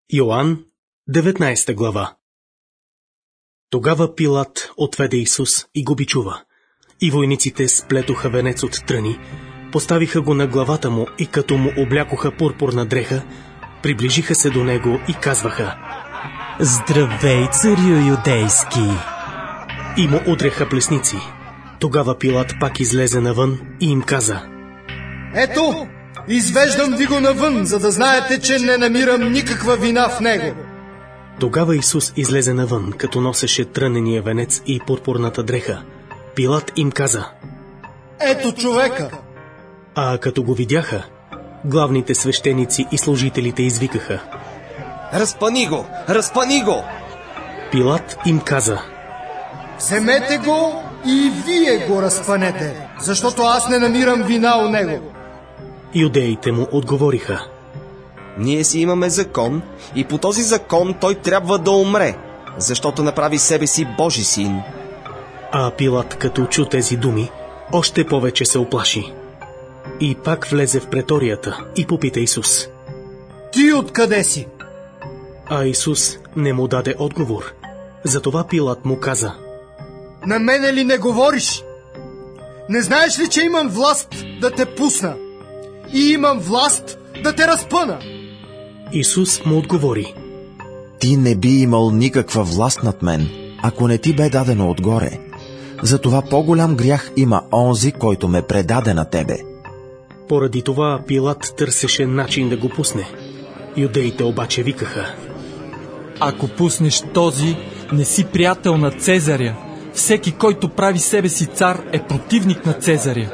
Йоан, 19 глава. Тогава Пилат отведе Исус и го бичува. И войниците сплетоха венец от тръни, поставиха го на главата му и като му облякоха пурпурна дреха, приближиха се до него и казваха: Здравей, царю юдейски! И му удреха плесници. Тогава Пилат пак излезе навън и им каза: Ето, извеждам ви го навън, за да знаете, че не намирам никаква вина в него. Тогава Исус излезе навън, като носеше трънения венец и пурпурната дреха. Пилат им каза: Ето човека! А като го видяха, главните свещеници и служителите извикаха: Разпъни го! Разпъни го! Пилат им каза: Вземете го и вие го разпънете, защото аз не намирам вина у него. Юдеите му отговориха: Ние си имаме закон и по този закон той трябва да умре, защото направи себе си Божи син. А Пилат, като чу тези думи, още повече се уплаши. И пак влезе в преторията и попита Исус: Ти откъде си? А Исус не му даде отговор. Затова Пилат му каза: На мене ли не говориш? Не знаеш ли, че имам власт да те пусна? И имам власт да те разпъна? Исус му отговори: Ти не би имал никаква власт над мен, ако не ти бе дадено отгоре. Затова по-голям грях има онзи, който ме предаде на тебе. Поради това Пилат търсеше начин да го пусне. Юдеите обаче викаха: Ако пуснеш този, не си приятел на Цезаря. Всеки, който прави себе си цар, е противник на Цезаря.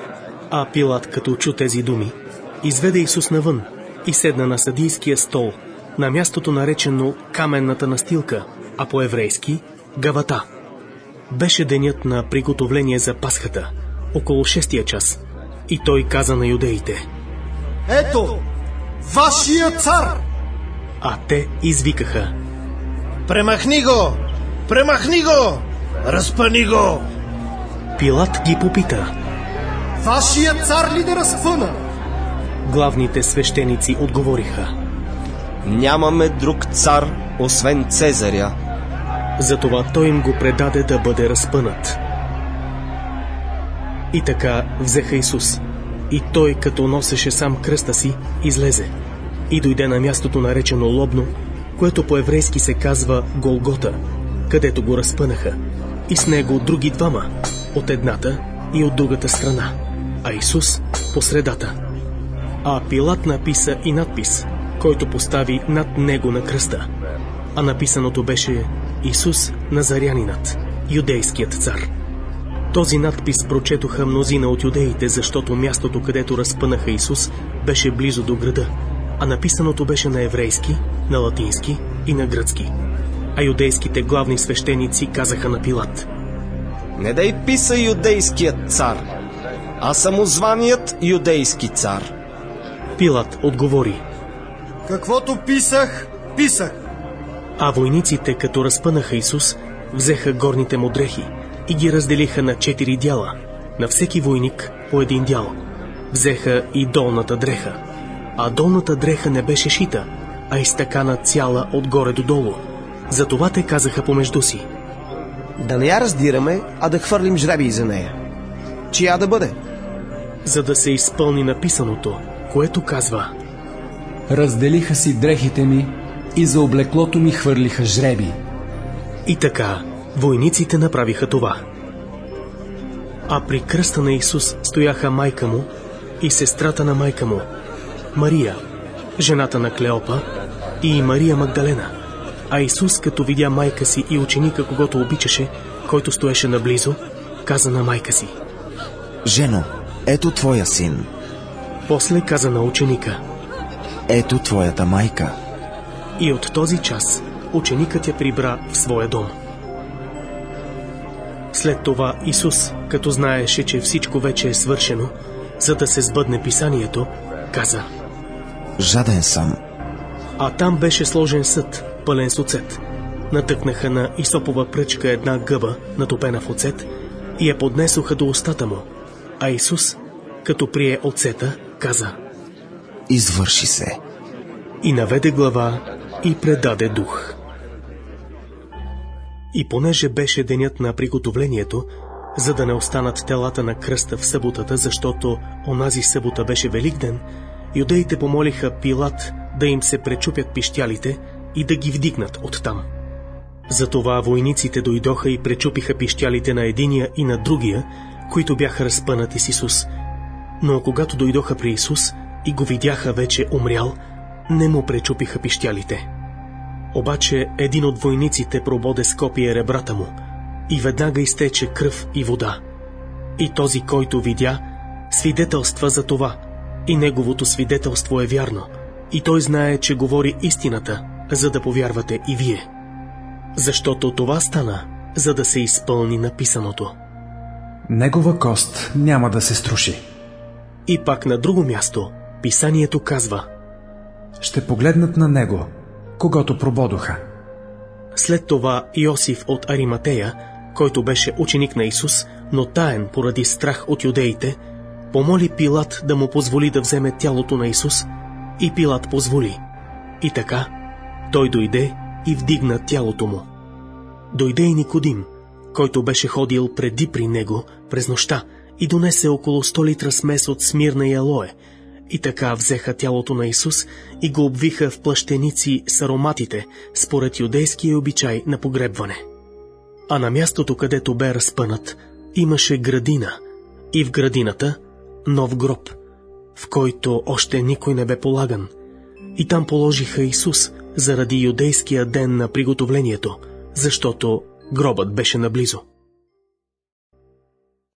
А Пилат, като чу тези думи, изведе Исус навън и седна на съдийския стол, на мястото наречено каменната настилка, а по-еврейски Гавата. Беше денят на приготовление за Пасхата, около 6 час, и той каза на юдеите: Ето, вашия цар! А те извикаха: Премахни го! Премахни го! Разпъни го! Пилат ги попита: Вашия цар ли да разпъна? Главните свещеници отговориха: Нямаме друг цар, освен Цезаря. Затова той им го предаде да бъде разпънат. И така взеха Исус, и той, като носеше сам кръста си, излезе и дойде на мястото наречено Лобно, което по-еврейски се казва Голгота, където го разпънаха, и с него други двама, от едната и от другата страна, а Исус по средата. А Пилат написа и надпис, който постави над него на кръста, а написаното беше: Исус Назарянинът, юдейският цар. Този надпис прочетоха мнозина от юдеите, защото мястото, където разпънаха Исус, беше близо до града, а написаното беше на еврейски, на латински и на гръцки. А юдейските главни свещеници казаха на Пилат: Не дай писа юдейският цар, а самозваният юдейски цар. Пилат отговори: Каквото писах, писах. А войниците, като разпънаха Исус, взеха горните му дрехи и ги разделиха на 4 дяла, на всеки войник по 1 дял. Взеха и долната дреха. А долната дреха не беше шита, а изтъкана цяла отгоре до долу. Затова те казаха помежду си: Да не я раздираме, а да хвърлим жребий за нея. Чия да бъде? За да се изпълни написаното, което казва: Разделиха си дрехите ми и за облеклото ми хвърлиха жреби. И така войниците направиха това. А при кръста на Исус стояха майка му и сестрата на майка му, Мария, жената на Клеопа, и Мария Магдалена. А Исус, като видя майка си и ученика, когото обичаше, който стоеше наблизо, каза на майка си: Жено, ето твоя син. После каза на ученика: Ето твоята майка. И от този час ученикът я прибра в своя дом. След това Исус, като знаеше, че всичко вече е свършено, за да се сбъдне писанието, каза: Жаден съм. А там беше сложен съд, пълен с оцет. Натъкнаха на исопова пръчка една гъба, натопена в оцет, и я поднесоха до устата му. А Исус, като прие оцета, каза: Извърши се. И наведе глава и предаде дух. И понеже беше денят на приготовлението, за да не останат телата на кръста в съботата, защото онази събота беше Великден, юдеите помолиха Пилат да им се пречупят пищялите и да ги вдигнат оттам. Затова войниците дойдоха и пречупиха пищялите на единия и на другия, които бяха разпънати с Исус. Но когато дойдоха при Исус и го видяха вече умрял, не му пречупиха пищялите. Обаче един от войниците прободе с копие ребрата му и веднага изтече кръв и вода. И този, който видя, свидетелства за това, и неговото свидетелство е вярно, и той знае, че говори истината, за да повярвате и вие. Защото това стана, за да се изпълни написаното. Негова кост няма да се струши. И пак на друго място писанието казва: Ще погледнат на него, когото прободоха. След това Йосиф от Ариматея, който беше ученик на Исус, но таен поради страх от юдеите, помоли Пилат да му позволи да вземе тялото на Исус, и Пилат позволи. И така той дойде и вдигна тялото му. Дойде и Никодим, който беше ходил преди при него през нощта, и донесе около 100 литра смес от смирна и алое. И така взеха тялото на Исус и го обвиха в плащеници с ароматите, според юдейския обичай на погребване. А на мястото, където бе разпънат, имаше градина, и в градината нов гроб, в който още никой не бе полаган. И там положиха Исус заради юдейския ден на приготовлението, защото гробът беше наблизо.